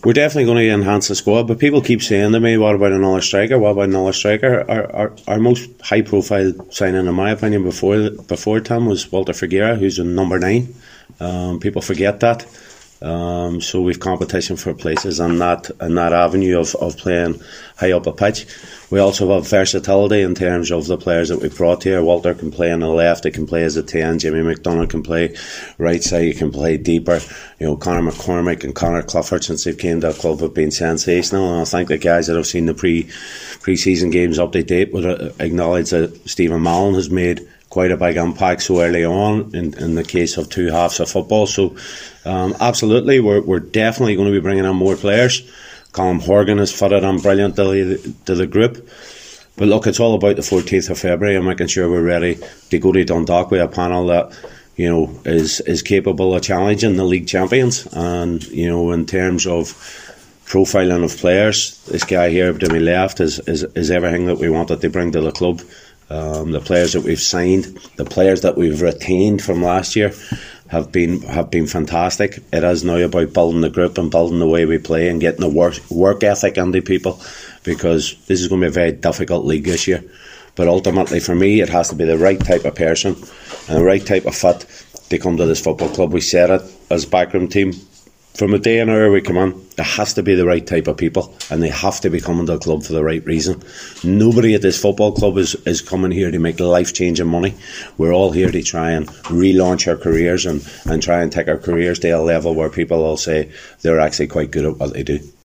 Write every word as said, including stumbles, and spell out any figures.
we're definitely going to enhance the squad, but people keep saying to me, what about another striker? What about another striker? Our, our, our most high-profile signing, in my opinion, before before Tim was Walter Figueira, who's in number nine. Um, people forget that. Um, so we've competition for places on that in that avenue of, of playing high up a pitch. We also have versatility in terms of the players that we've brought here. Walter can play on the left, he can play as a ten. Jimmy McDonald can play right side, he can play deeper. You know, Conor McCormick and Conor Clifford, since they've came to the club, have been sensational. And I think the guys that have seen the pre pre-season games up to date would acknowledge that Stephen Mallon has made quite a big impact so early on in, in the case of two halves of football. So um, absolutely, we're, we're definitely going to be bringing in more players. Colin Horgan has fitted on brilliant to the, to the group. But look, it's all about the fourteenth of February and making sure we're ready to go to Dundalk with a panel that, you know, is, is capable of challenging the league champions. And, you know, in terms of profiling of players, this guy here to my left is, is, is everything that we wanted to bring to the club. Um, the players that we've signed, the players that we've retained from last year have been have been fantastic. It is now about building the group and building the way we play and getting the work, work ethic into people, because this is going to be a very difficult league this year. But ultimately for me, it has to be the right type of person and the right type of fit to come to this football club. We said it as a backroom team from the day and hour we come in. It has to be the right type of people, and they have to be coming to the club for the right reason. Nobody at this football club is, is coming here to make life-changing money. We're all here to try and relaunch our careers and, and try and take our careers to a level where people will say they're actually quite good at what they do.